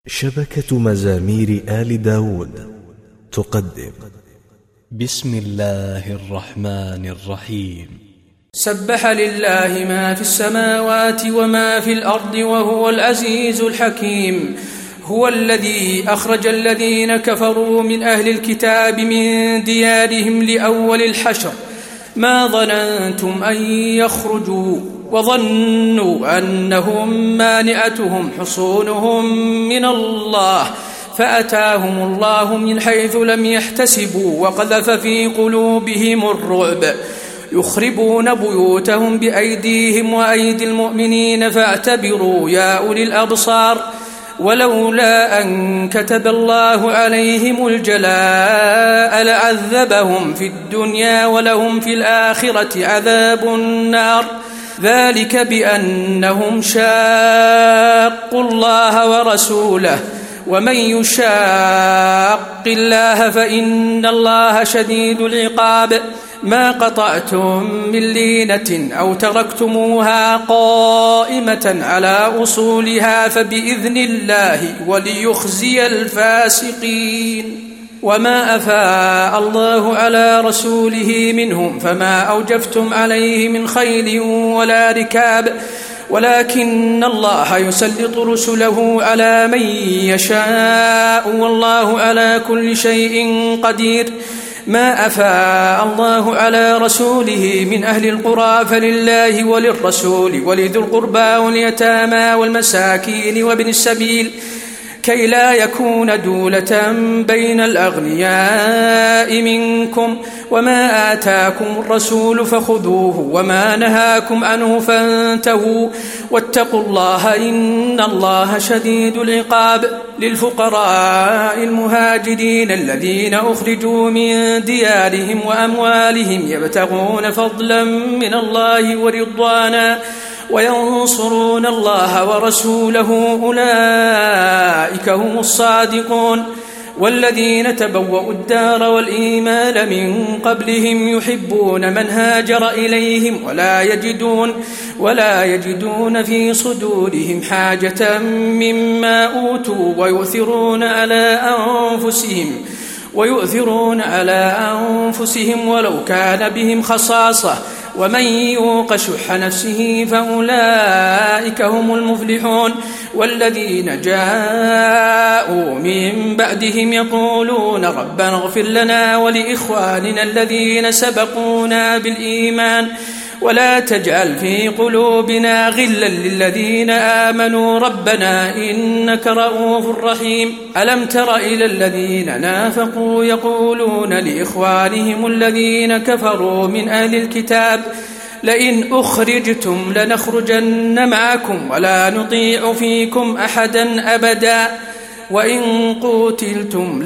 شبكة مزامير آل داود تقدم بسم الله الرحمن الرحيم. سبح لله ما في السماوات وما في الأرض وهو العزيز الحكيم. هو الذي أخرج الذين كفروا من أهل الكتاب من ديارهم لأول الحشر ما ظننتم أن يخرجوا وظنوا أنهم مانعتهم حصونهم من الله فأتاهم الله من حيث لم يحتسبوا وقذف في قلوبهم الرعب يخربون بيوتهم بأيديهم وأيدي المؤمنين فاعتبروا يا أولي الأبصار. ولولا أن كتب الله عليهم الجلاء لعذبهم في الدنيا ولهم في الآخرة عذاب النار ذلك بأنهم شاقوا الله ورسوله ومن يشاق الله فإن الله شديد العقاب. ما قطعتم من لينة أو تركتموها قائمة على أصولها فبإذن الله وليخزي الفاسقين. وما أفاء الله على رسوله منهم فما أوجفتم عليه من خيل ولا ركاب ولكن الله يسلط رسله على من يشاء والله على كل شيء قدير. ما أفاء الله على رسوله من أهل القرى فلله وللرسول ولذي القربى واليتامى والمساكين وابن السبيل كي لا يكون دولة بين الأغنياء منكم. وما آتاكم الرسول فخذوه وما نهاكم عنه فانتهوا واتقوا الله إن الله شديد العقاب. للفقراء المهاجرين الذين أخرجوا من ديارهم وأموالهم يبتغون فضلا من الله ورضوانا وينصرون الله ورسوله أولئك هم الصادقون. والذين تبوأوا الدار والإيمان من قبلهم يحبون من هاجر إليهم ولا يجدون في صدورهم حاجة مما أوتوا ويؤثرون على أنفسهم ولو كان بهم خصاصة ومن يوق شح نفسه فأولئك هم المفلحون. والذين جاءوا من بعدهم يقولون ربنا اغفر لنا ولإخواننا الذين سبقونا بالإيمان ولا تجعل في قلوبنا غلا للذين آمنوا ربنا إنك رؤوف رحيم. ألم تر إلى الذين نافقوا يقولون لإخوانهم الذين كفروا من أهل الكتاب لئن أخرجتم لنخرجن معكم ولا نطيع فيكم أحدا أبدا وإن قتلتم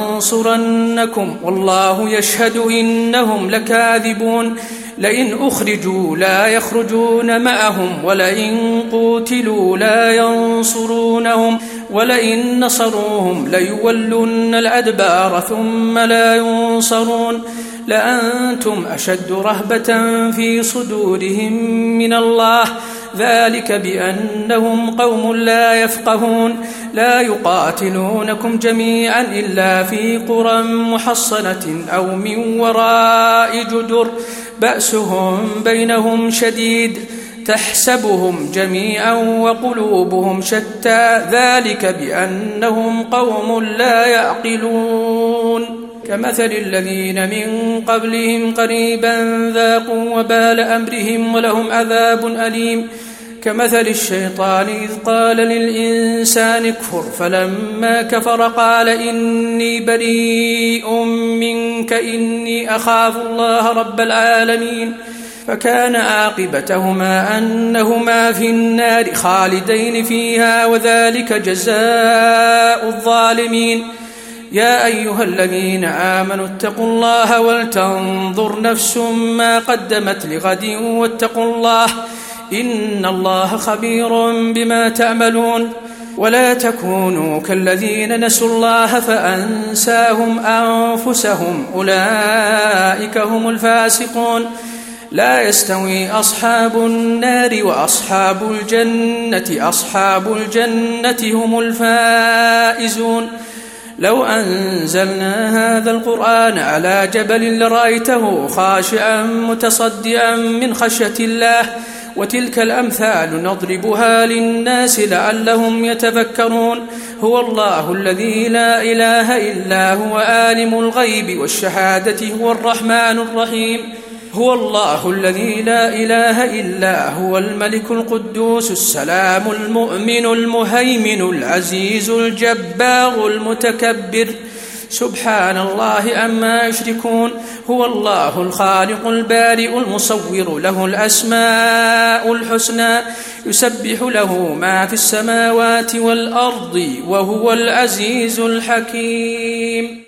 لننصرنكم والله يشهد إنهم لكاذبون. لئن أخرجوا لا يخرجون معهم ولئن قتلوا لا ينصرونهم ولئن نصروهم ليولن الأدبار ثم لا ينصرون. لأنتم أشد رهبة في صدورهم من الله ذلك بأنهم قوم لا يفقهون. لا يقاتلونكم جميعا إلا في قرى محصنة أو من وراء جدر بأسهم بينهم شديد تحسبهم جميعا وقلوبهم شتى ذلك بأنهم قوم لا يعقلون. كمثل الذين من قبلهم قريبا ذاقوا وبال أمرهم ولهم عذاب أليم. كمثل الشيطان إذ قال للإنسان اكفر فلما كفر قال إني بريء منك إني أخاف الله رب العالمين. فكان عاقبتهما أنهما في النار خالدين فيها وذلك جزاء الظالمين. يا أيها الذين آمنوا اتقوا الله ولتنظر نفس ما قدمت لغد واتقوا الله إن الله خبير بما تعملون. ولا تكونوا كالذين نسوا الله فأنساهم أنفسهم أولئك هم الفاسقون. لا يستوي أصحاب النار وأصحاب الجنة، أصحاب الجنة هم الفائزون. لو أنزلنا هذا القرآن على جبل لرأيته خاشعا متصدعا من خشية الله، وتلك الأمثال نضربها للناس لعلهم يتفكرون. هو الله الذي لا إله إلا هو عالم الغيب والشهادة، هو الرحمن الرحيم. هو الله الذي لا إله إلا هو الملك القدوس السلام المؤمن المهيمن العزيز الجبار المتكبر، سبحان الله عما يشركون. هو الله الخالق البارئ المصور، له الأسماء الحسنى، يسبح له ما في السماوات والأرض، وهو العزيز الحكيم.